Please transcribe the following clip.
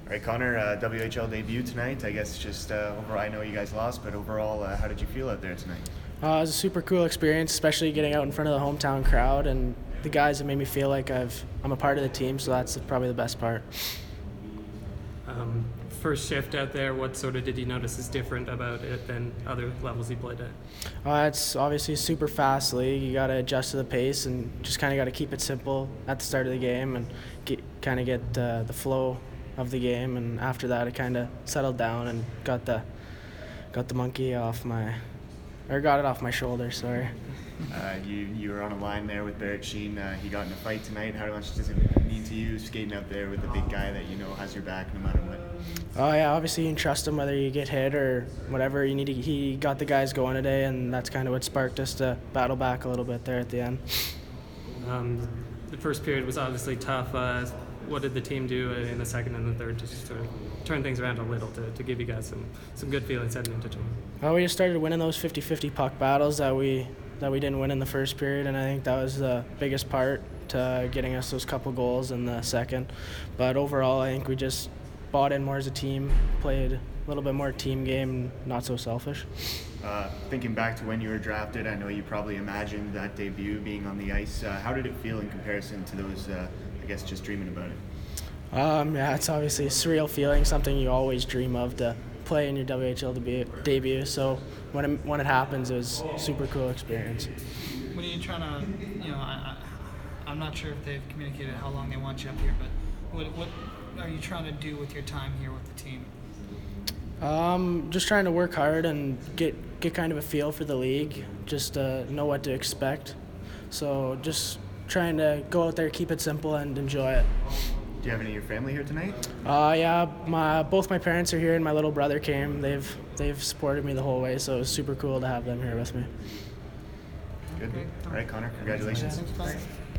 All right, Connor, WHL debut tonight. I guess just overall, I know you guys lost, but overall, how did you feel out there tonight? It was a super cool experience, especially getting out in front of the hometown crowd, and the guys have made me feel like I'm a part of the team, so that's probably the best part. First shift out there, what sort of did you notice is different about it than other levels you played at? It's obviously a super fast league. You got to adjust to the pace and just kind of got to keep it simple at the start of the game and get the flow of the game. And after that, it kind of settled down and got the monkey off got it off my shoulder. Sorry. You were on a line there with Barrett Sheen. He got in a fight tonight. How much does it mean to you skating out there with a big guy that you know has your back no matter what? Oh yeah, obviously you can trust him whether you get hit or whatever. He got the guys going today, and that's kind of what sparked us to battle back a little bit there at the end. The first period was obviously tough. What did the team do in the second and the third to sort of turn things around a little to give you guys some good feelings heading into tomorrow? Well, we just started winning those 50-50 puck battles that we didn't win in the first period, and I think that was the biggest part to getting us those couple goals in the second. But overall, I think we just bought in more as a team, played a little bit more team game, not so selfish. Thinking back to when you were drafted, I know you probably imagined that debut being on the ice. How did it feel in comparison to those, I guess, just dreaming about it? Yeah, it's obviously a surreal feeling, something you always dream of to play in your WHL debut. So when it happens, it was a super cool experience. When are you trying to, I'm not sure if they've communicated how long they want you up here, but what are you trying to do with your time here with the team? Just trying to work hard and get kind of a feel for the league, just know what to expect. So just trying to go out there, keep it simple, and enjoy it. Do you have any of your family here tonight? Yeah, both my parents are here, and my little brother came. They've supported me the whole way, so it was super cool to have them here with me. Good. All right, Connor, congratulations. Thanks.